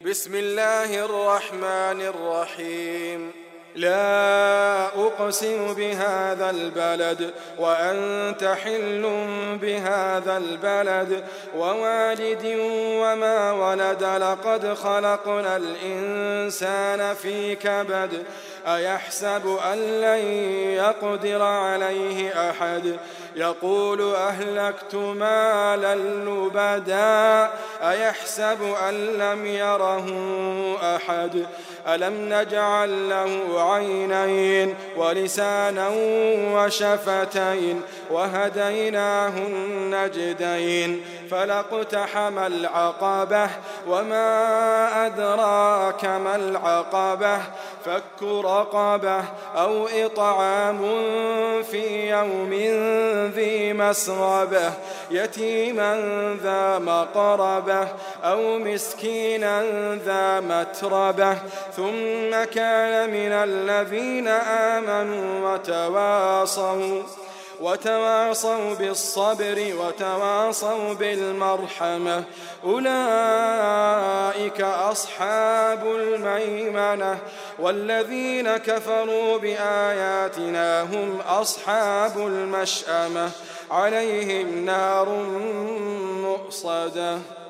بسم الله الرحمن الرحيم. لا أقسم بهذا البلد وأنت حل بهذا البلد ووالد وما ولد لقد خلقنا الإنسان في كبد أيحسب أن لن يقدر عليه أحد يقول أهلكت مالا لبدا أيحسب أن لم يره أحد ألم نجعل له عينين ولسانا وشفتين وهديناه النجدين فلاقتحم العقبة وما أدراك ما العقبة فك رقبة أو إطعام في يوم ذي مسغبة يتيما ذا مقربة أو مسكينا ذا متربة ثم كان من الذين آمنوا وتواصوا بالصبر وتواصوا بالمرحمة أولئك أصحاب الميمنة والذين كفروا بآياتنا هم أصحاب المشأمة عليهم نار مؤصدة.